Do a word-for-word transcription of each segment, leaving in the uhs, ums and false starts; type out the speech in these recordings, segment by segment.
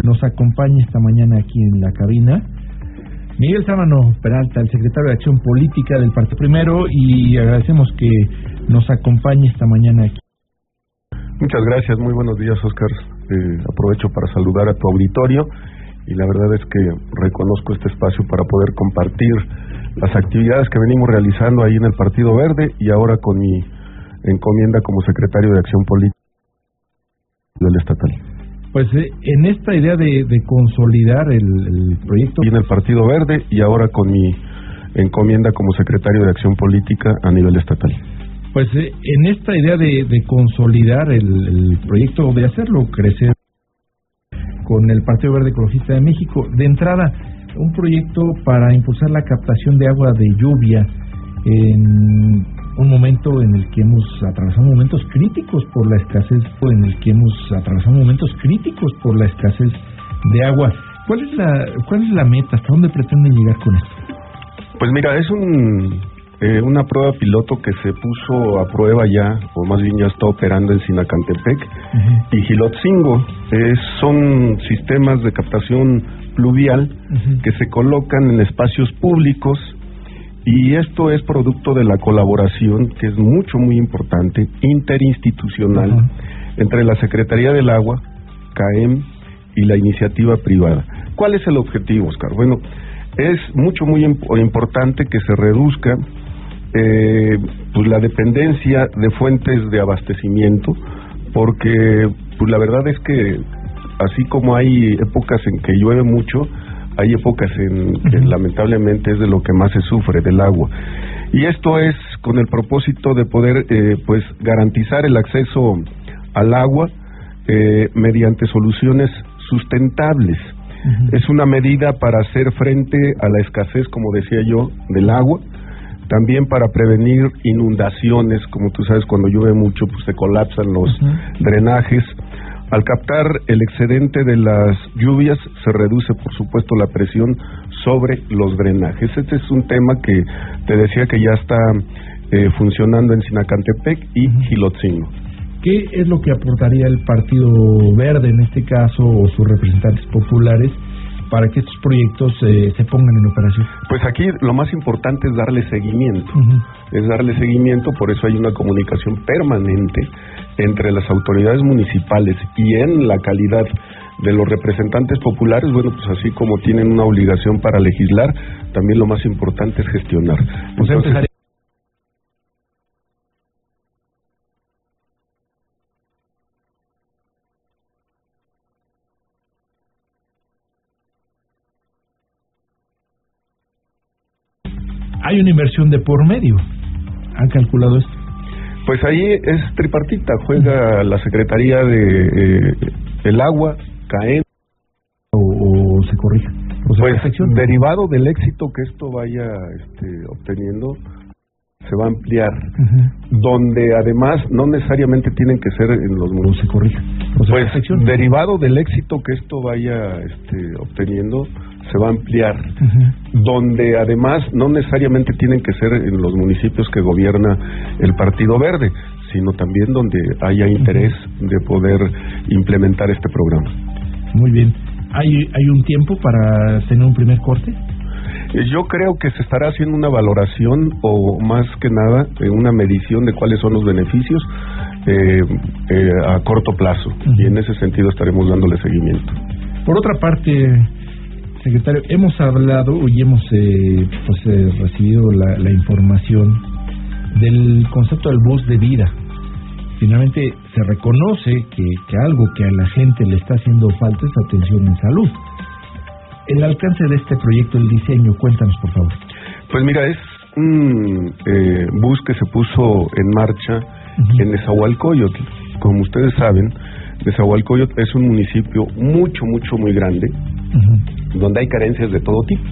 Nos acompaña esta mañana aquí en la cabina Miguel Sámano Peralta, el secretario de Acción Política del Partido Primero, y agradecemos que nos acompañe esta mañana aquí. Muchas gracias, muy buenos días, Oscar. Eh, aprovecho para saludar a tu auditorio y la verdad es que reconozco este espacio para poder compartir las actividades que venimos realizando ahí en el Partido Verde y ahora con mi encomienda como secretario de Acción Política del estatal. Pues eh, en esta idea de, de consolidar el, el proyecto y en el Partido Verde y ahora con mi encomienda como secretario de Acción Política a nivel estatal. Pues eh, en esta idea de, de consolidar el, el proyecto, de hacerlo crecer con el Partido Verde Ecologista de México, de entrada, un proyecto para impulsar la captación de agua de lluvia en un momento en el que hemos atravesado momentos críticos por la escasez, en el que hemos atravesado momentos críticos por la escasez de agua. ¿Cuál es la, cuál es la meta? ¿Hasta dónde pretenden llegar con esto? Pues mira, es un eh, una prueba piloto que se puso a prueba ya, o más bien ya está operando en Sinacantepec uh-huh. y Gilotzingo. Eh, son sistemas de captación pluvial uh-huh. que se colocan en espacios públicos. Y esto es producto de la colaboración, que es mucho, muy importante, interinstitucional, uh-huh. entre la Secretaría del Agua, CAEM y la iniciativa privada. ¿Cuál es el objetivo, Oscar? Bueno, es mucho, muy imp- importante que se reduzca eh, pues la dependencia de fuentes de abastecimiento, porque pues la verdad es que así como hay épocas en que llueve mucho, hay épocas en que uh-huh. lamentablemente es de lo que más se sufre, del agua. Y esto es con el propósito de poder eh, pues garantizar el acceso al agua eh, mediante soluciones sustentables. Uh-huh. Es una medida para hacer frente a la escasez, como decía yo, del agua, también para prevenir inundaciones, como tú sabes, cuando llueve mucho pues se colapsan los uh-huh. drenajes. Al captar el excedente de las lluvias, se reduce, por supuesto, la presión sobre los drenajes. Este es un tema que te decía que ya está eh, funcionando en Sinacantepec y uh-huh. Gilotzingo. ¿Qué es lo que aportaría el Partido Verde, en este caso, o sus representantes populares, para que estos proyectos eh, se pongan en operación? Pues aquí lo más importante es darle seguimiento. Uh-huh. Es darle seguimiento, por eso hay una comunicación permanente entre las autoridades municipales y en la calidad de los representantes populares. Bueno, pues así como tienen una obligación para legislar, también lo más importante es gestionar. Pues Entonces, hay una inversión de por medio. ¿Han calculado esto? Pues ahí es tripartita, juega la Secretaría de eh, el Agua, CAEM. O, o se corrija. O pues derivado del éxito que esto vaya este, obteniendo, se va a ampliar, uh-huh. donde además no necesariamente tienen que ser en los municipios. Se corrija. Pues derivado del éxito que esto vaya este, obteniendo, se va a ampliar, uh-huh. donde además no necesariamente tienen que ser en los municipios que gobierna el Partido Verde, sino también donde haya interés uh-huh. de poder implementar este programa. Muy bien. ¿Hay, hay un tiempo para tener un primer corte? Yo creo que se estará haciendo una valoración o más que nada eh, una medición de cuáles son los beneficios eh, eh, a corto plazo, uh-huh. y en ese sentido estaremos dándole seguimiento. Por otra parte, secretario, hemos hablado y hemos eh, pues eh, recibido la, la información del concepto del bus de vida. Finalmente se reconoce que, que algo que a la gente le está haciendo falta es atención en salud. El alcance de este proyecto, el diseño, cuéntanos por favor. Pues mira, es un eh, bus que se puso en marcha uh-huh. en Nezahualcóyotl. Como ustedes saben, Nezahualcóyotl es un municipio mucho, mucho, muy grande, uh-huh. donde hay carencias de todo tipo.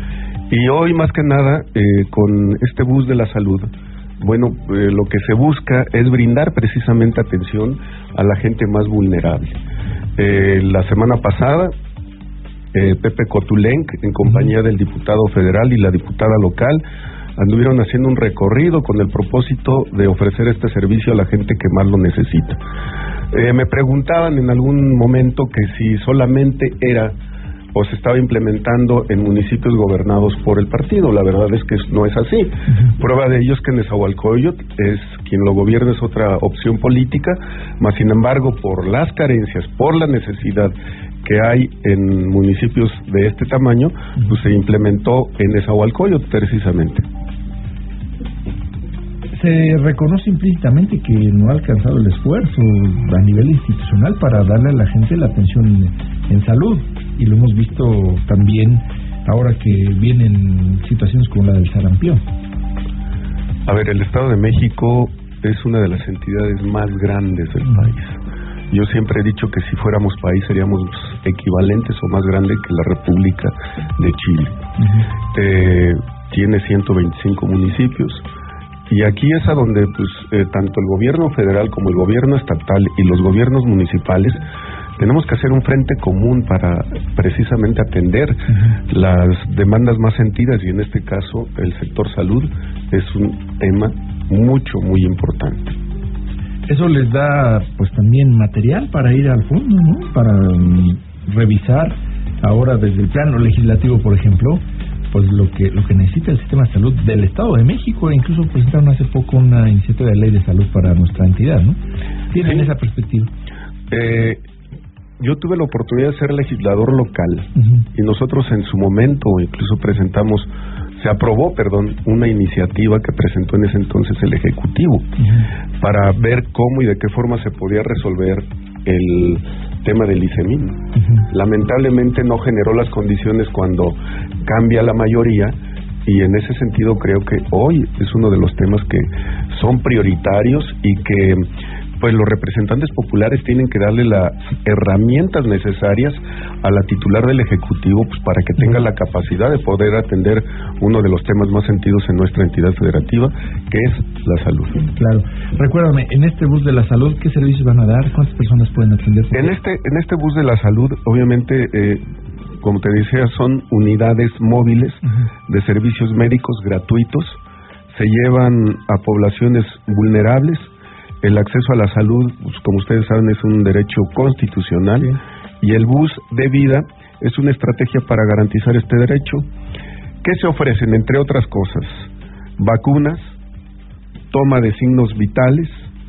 Y hoy, más que nada, eh, con este bus de la salud, bueno, eh, lo que se busca es brindar precisamente atención a la gente más vulnerable. Eh, la semana pasada, eh, Pepe Cotulenc, en compañía del diputado federal y la diputada local, anduvieron haciendo un recorrido con el propósito de ofrecer este servicio a la gente que más lo necesita. Eh, me preguntaban en algún momento que si solamente era o se estaba implementando en municipios gobernados por el partido. La verdad es que no es así. Uh-huh. Prueba de ello es que Nezahualcóyotl es quien lo gobierna, es otra opción política, mas sin embargo, por las carencias, por la necesidad que hay en municipios de este tamaño, uh-huh. pues se implementó en Nezahualcóyotl precisamente. Se reconoce implícitamente que no ha alcanzado el esfuerzo a nivel institucional para darle a la gente la atención en salud, y lo hemos visto también ahora que vienen situaciones como la del sarampión. A ver, el Estado de México es una de las entidades más grandes del uh-huh. país. Yo siempre he dicho que si fuéramos país seríamos equivalentes o más grandes que la República de Chile. Uh-huh. Eh, tiene ciento veinticinco municipios. Y aquí es a donde pues eh, tanto el gobierno federal como el gobierno estatal y los gobiernos municipales tenemos que hacer un frente común para precisamente atender uh-huh. las demandas más sentidas, y en este caso el sector salud es un tema mucho, muy importante. Eso les da pues también material para ir al fondo, ¿no? Para um, revisar ahora desde el plano legislativo, por ejemplo, pues lo que lo que necesita el sistema de salud del Estado de México. Incluso presentaron hace poco una iniciativa de ley de salud para nuestra entidad, ¿no? ¿Tienen sí. esa perspectiva? Eh, yo tuve la oportunidad de ser legislador local uh-huh. y nosotros en su momento incluso presentamos, se aprobó, perdón, una iniciativa que presentó en ese entonces el Ejecutivo uh-huh. para ver cómo y de qué forma se podía resolver el tema del ICEMIN. Uh-huh. Lamentablemente no generó las condiciones cuando cambia la mayoría, y en ese sentido creo que hoy es uno de los temas que son prioritarios y que pues los representantes populares tienen que darle las herramientas necesarias a la titular del Ejecutivo, pues para que tenga la capacidad de poder atender uno de los temas más sentidos en nuestra entidad federativa, que es la salud. Claro. Recuérdame, en este bus de la salud, ¿qué servicios van a dar? ¿Cuántas personas pueden atender? En este, en este bus de la salud, obviamente, eh, como te decía, son unidades móviles uh-huh. de servicios médicos gratuitos. Se llevan a poblaciones vulnerables. El acceso a la salud, pues, como ustedes saben, es un derecho constitucional, sí. y el bus de vida es una estrategia para garantizar este derecho. ¿Qué se ofrecen? Entre otras cosas, vacunas, toma de signos vitales,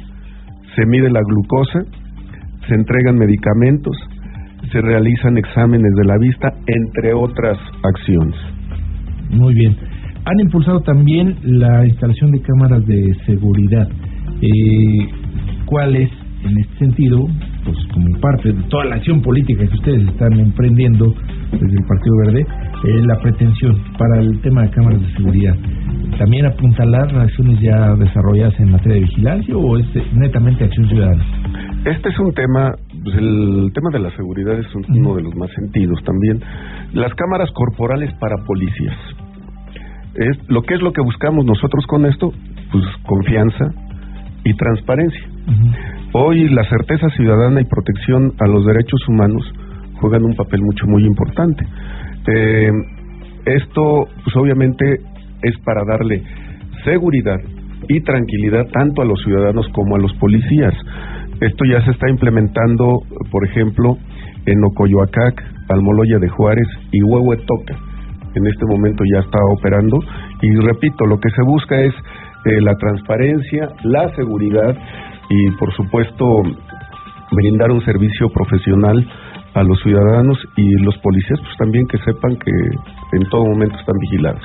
se mide la glucosa, se entregan medicamentos, se realizan exámenes de la vista, entre otras acciones. Muy bien. Han impulsado también la instalación de cámaras de seguridad. Eh, ¿Cuál es, en este sentido, pues como parte de toda la acción política que ustedes están emprendiendo desde el Partido Verde, eh, la pretensión para el tema de cámaras de seguridad? ¿También apuntalar acciones ya desarrolladas en materia de vigilancia o es netamente acción ciudadana? Este es un tema, pues el tema de la seguridad es un, uno de los más sentidos también. Las cámaras corporales para policías. Es, lo que es lo que buscamos nosotros con esto, pues confianza y transparencia. Uh-huh. Hoy la certeza ciudadana y protección a los derechos humanos juegan un papel mucho muy importante. Eh, esto pues obviamente es para darle seguridad y tranquilidad tanto a los ciudadanos como a los policías. Esto ya se está implementando, por ejemplo, en Ocoyoacac, Almoloya de Juárez y Huehuetoca. En este momento ya está operando, y repito, lo que se busca es Eh, la transparencia, la seguridad y, por supuesto, brindar un servicio profesional a los ciudadanos, y los policías pues también que sepan que en todo momento están vigilados.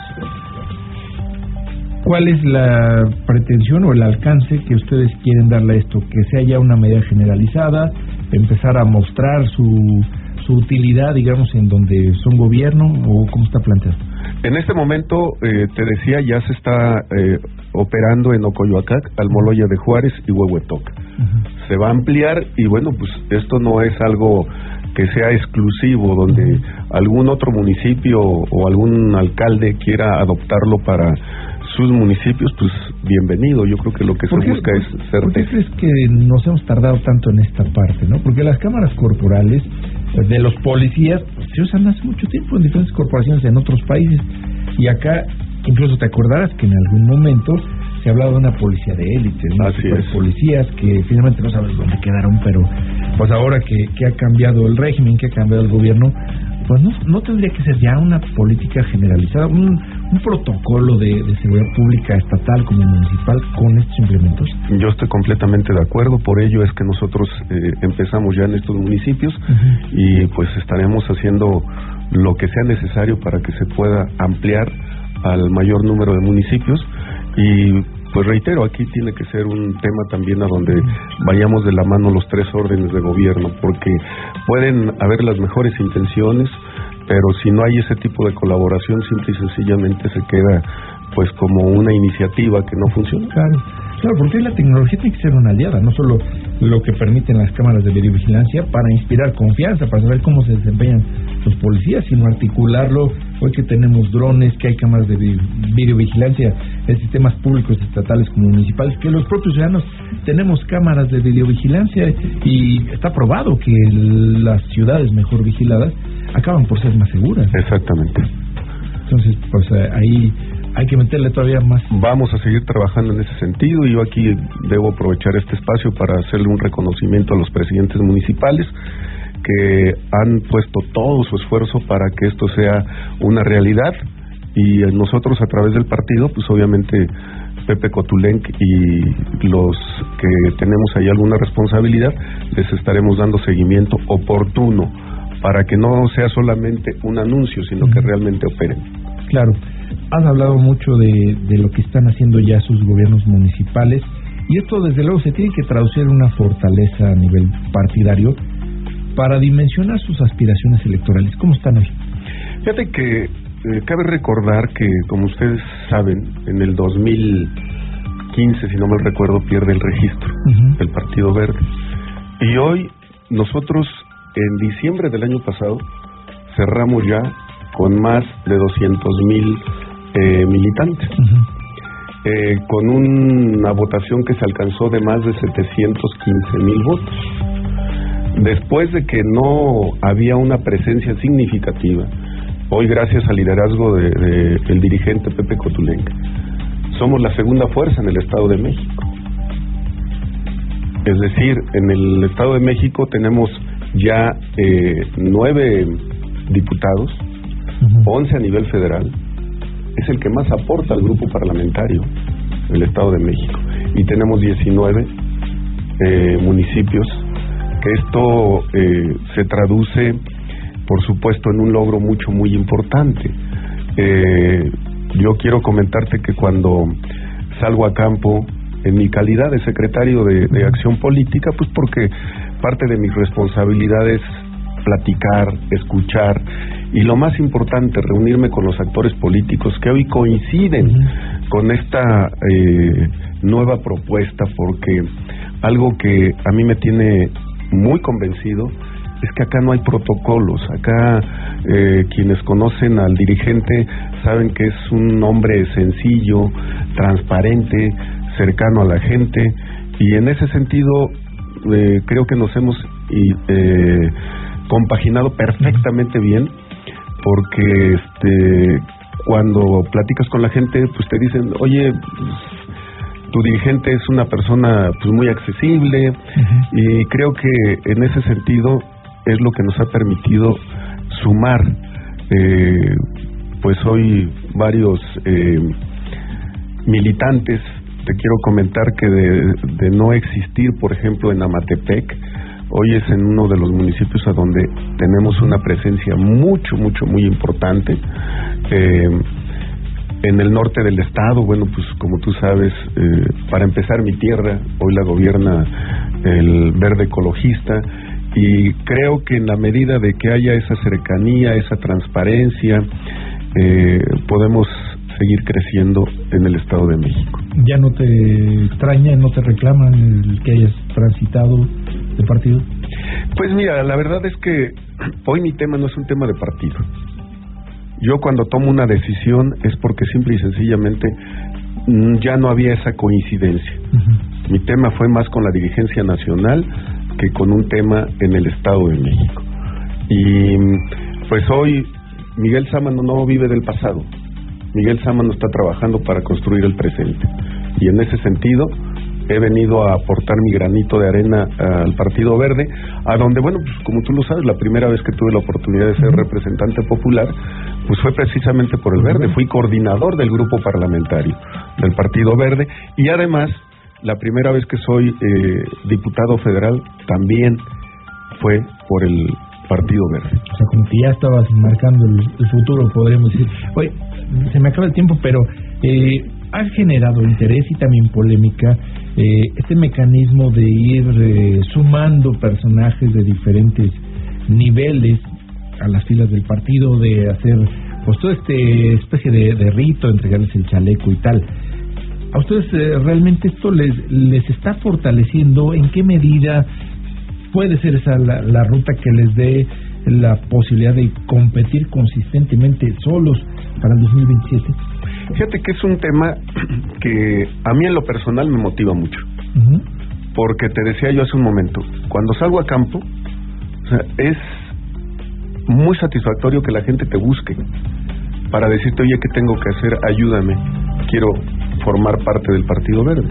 ¿Cuál es la pretensión o el alcance que ustedes quieren darle a esto? ¿Que sea ya una medida generalizada, empezar a mostrar su, su utilidad, digamos, en donde son gobierno, o cómo está planteado? En este momento, eh, te decía, ya se está eh, operando en Ocoyoacac, Almoloya de Juárez y Huehuetoca. Uh-huh. Se va a ampliar, y bueno, pues esto no es algo que sea exclusivo, donde uh-huh. algún otro municipio o algún alcalde quiera adoptarlo para sus municipios, pues bienvenido. Yo creo que lo que se busca es certeza. ¿Por qué crees que nos hemos tardado tanto en esta parte, no? Porque las cámaras corporales de los policías pues, se usan hace mucho tiempo en diferentes corporaciones en otros países, y acá incluso te acordarás que en algún momento se hablaba de una policía de élite, unas policías que finalmente no sabes dónde quedaron, pero pues ahora que, que ha cambiado el régimen, que ha cambiado el gobierno, pues no, no tendría que ser ya una política generalizada, un, un protocolo de, de seguridad pública estatal como municipal con estos implementos. Yo estoy completamente de acuerdo, por ello es que nosotros eh, empezamos ya en estos municipios uh-huh. y pues estaremos haciendo lo que sea necesario para que se pueda ampliar al mayor número de municipios y pues reitero, aquí tiene que ser un tema también a donde vayamos de la mano los tres órdenes de gobierno, porque pueden haber las mejores intenciones, pero si no hay ese tipo de colaboración, simple y sencillamente se queda pues como una iniciativa que no funciona. Claro, claro, porque la tecnología tiene que ser una aliada, no solo lo que permiten las cámaras de videovigilancia para inspirar confianza, para saber cómo se desempeñan los policías, sino articularlo. Hoy que tenemos drones, que hay cámaras de videovigilancia en sistemas públicos estatales como municipales, que los propios ciudadanos tenemos cámaras de videovigilancia y está probado que las ciudades mejor vigiladas acaban por ser más seguras. Exactamente. Entonces, pues ahí hay que meterle todavía más. Vamos a seguir trabajando en ese sentido y yo aquí debo aprovechar este espacio para hacerle un reconocimiento a los presidentes municipales que han puesto todo su esfuerzo para que esto sea una realidad y nosotros a través del partido, pues obviamente Pepe Cotulenc y los que tenemos ahí alguna responsabilidad, les estaremos dando seguimiento oportuno para que no sea solamente un anuncio, sino que realmente operen. Claro, has hablado mucho de, de lo que están haciendo ya sus gobiernos municipales y esto desde luego se tiene que traducir en una fortaleza a nivel partidario para dimensionar sus aspiraciones electorales. ¿Cómo están hoy? Fíjate que eh, cabe recordar que, como ustedes saben, en el dos mil quince, si no mal recuerdo, pierde el registro uh-huh. el Partido Verde. Y hoy nosotros, en diciembre del año pasado, cerramos ya con más de doscientos mil eh, militantes, uh-huh. eh, con una votación que se alcanzó de más de setecientos quince mil votos. Después de que no había una presencia significativa, hoy gracias al liderazgo de, de el dirigente Pepe Cotulenc, somos la segunda fuerza en el Estado de México. Es decir, en el Estado de México tenemos ya eh, nueve diputados, uh-huh. once a nivel federal. Es el que más aporta al grupo parlamentario del Estado de México. Y tenemos diecinueve eh, municipios. Esto eh, se traduce, por supuesto, en un logro mucho, muy importante. Eh, yo quiero comentarte que cuando salgo a campo, en mi calidad de secretario de, de Acción Política, pues porque parte de mis responsabilidades es platicar, escuchar y lo más importante, reunirme con los actores políticos que hoy coinciden uh-huh. con esta eh, nueva propuesta, porque algo que a mí me tiene muy convencido es que acá no hay protocolos. Acá eh, quienes conocen al dirigente saben que es un hombre sencillo, transparente, cercano a la gente y en ese sentido eh, creo que nos hemos eh, compaginado perfectamente bien, porque este cuando platicas con la gente pues te dicen, oye, tu dirigente es una persona pues muy accesible uh-huh. y creo que en ese sentido es lo que nos ha permitido sumar eh, pues hoy varios eh, militantes. Te quiero comentar que de, de no existir, por ejemplo, en Amatepec, hoy es en uno de los municipios a donde tenemos una presencia mucho, mucho, muy importante. Eh, en el norte del estado, bueno, pues como tú sabes, eh, para empezar mi tierra, hoy la gobierna el Verde Ecologista, y creo que en la medida de que haya esa cercanía, esa transparencia, eh, podemos seguir creciendo en el Estado de México. ¿Ya no te extraña, no te reclaman el que hayas transitado de partido? Pues mira, la verdad es que hoy mi tema no es un tema de partido. Yo cuando tomo una decisión es porque simple y sencillamente ya no había esa coincidencia. Uh-huh. Mi tema fue más con la dirigencia nacional que con un tema en el Estado de México. Y pues hoy Miguel Sámano no vive del pasado. Miguel Sámano está trabajando para construir el presente. y en ese sentido he venido a aportar mi granito de arena al Partido Verde, a donde, bueno, pues como tú lo sabes, la primera vez que tuve la oportunidad de ser representante popular, pues fue precisamente por el Verde. Fui coordinador del grupo parlamentario del Partido Verde, y además, la primera vez que soy eh, diputado federal también fue por el Partido Verde. O sea, como que ya estabas marcando el, el futuro, podríamos decir. Oye, se me acaba el tiempo, pero eh, ha generado interés y también polémica eh, este mecanismo de ir eh, sumando personajes de diferentes niveles a las filas del partido, de hacer pues toda esta especie de, de rito, entregarles el chaleco y tal. ¿A ustedes eh, realmente esto les, les está fortaleciendo? ¿En qué medida puede ser esa la, la ruta que les dé la posibilidad de competir consistentemente solos para el dos mil veintisiete? Fíjate que es un tema que a mí en lo personal me motiva mucho. Uh-huh. Porque te decía yo hace un momento, cuando salgo a campo, o sea, es muy satisfactorio que la gente te busque para decirte, oye, ¿qué tengo que hacer? Ayúdame, quiero formar parte del Partido Verde.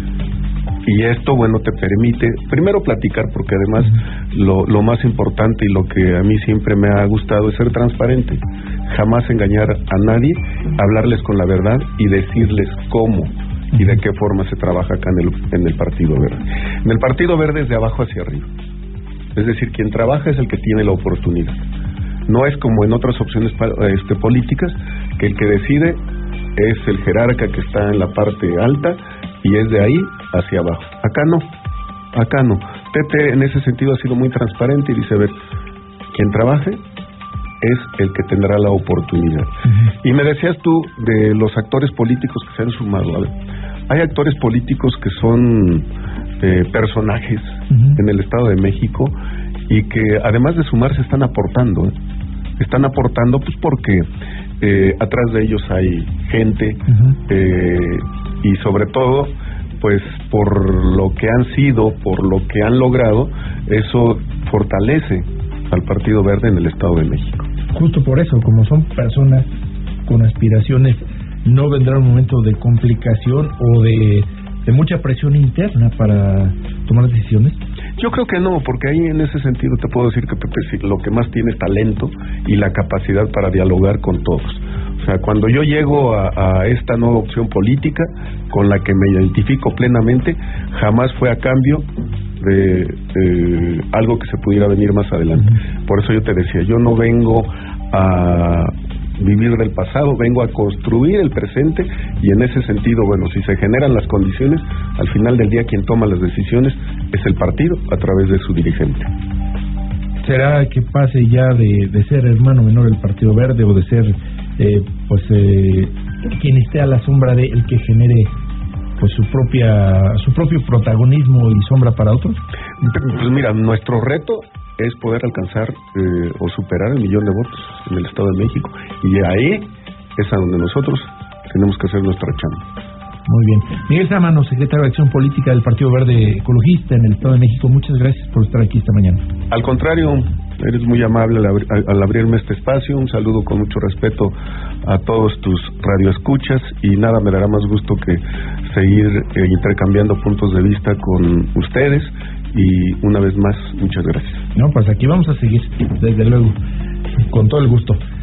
Y esto, bueno, te permite primero platicar, porque además lo, lo más importante y lo que a mí siempre me ha gustado es ser transparente, jamás engañar a nadie, hablarles con la verdad y decirles cómo y de qué forma se trabaja acá en el, en el Partido Verde. En el Partido Verde es de abajo hacia arriba, es decir, quien trabaja es el que tiene la oportunidad. No es como en otras opciones este, políticas, que el que decide es el jerarca que está en la parte alta y es de ahí hacia abajo. Acá no, acá no. Tete en ese sentido ha sido muy transparente y dice, a ver, quien trabaje es el que tendrá la oportunidad. Uh-huh. Y me decías tú de los actores políticos que se han sumado. A ver, hay actores políticos que son eh, personajes uh-huh. en el Estado de México y que además de sumarse están aportando, ¿eh? Están aportando pues porque eh, atrás de ellos hay gente uh-huh. eh, y sobre todo pues por lo que han sido, por lo que han logrado, eso fortalece al Partido Verde en el Estado de México. Justo por eso, como son personas con aspiraciones, ¿no vendrá un momento de complicación o de, de mucha presión interna para tomar decisiones? Yo creo que no, porque ahí en ese sentido te puedo decir que Pepe lo que más tiene es talento y la capacidad para dialogar con todos. O sea, cuando yo llego a, a esta nueva opción política con la que me identifico plenamente, jamás fue a cambio de eh, algo que se pudiera venir más adelante. Por eso yo te decía, yo no vengo a vivir del pasado, vengo a construir el presente y en ese sentido, bueno, si se generan las condiciones, al final del día quien toma las decisiones es el partido a través de su dirigente. ¿Será que pase ya de, de ser hermano menor del Partido Verde o de ser eh, pues eh, quien esté a la sombra de el que genere pues su propia su propio protagonismo y sombra para otros? Pues mira, nuestro reto es poder alcanzar eh, o superar el millón de votos en el Estado de México y ahí es a donde nosotros tenemos que hacer nuestra chamba. Muy bien. Miguel Sámano, secretario de Acción Política del Partido Verde Ecologista en el Estado de México, muchas gracias por estar aquí esta mañana. Al contrario, eres muy amable al, abri- al abrirme este espacio. Un saludo con mucho respeto a todos tus radioescuchas y nada me dará más gusto que seguir eh, intercambiando puntos de vista con ustedes y una vez más, muchas gracias. No, pues aquí vamos a seguir, desde luego, con todo el gusto.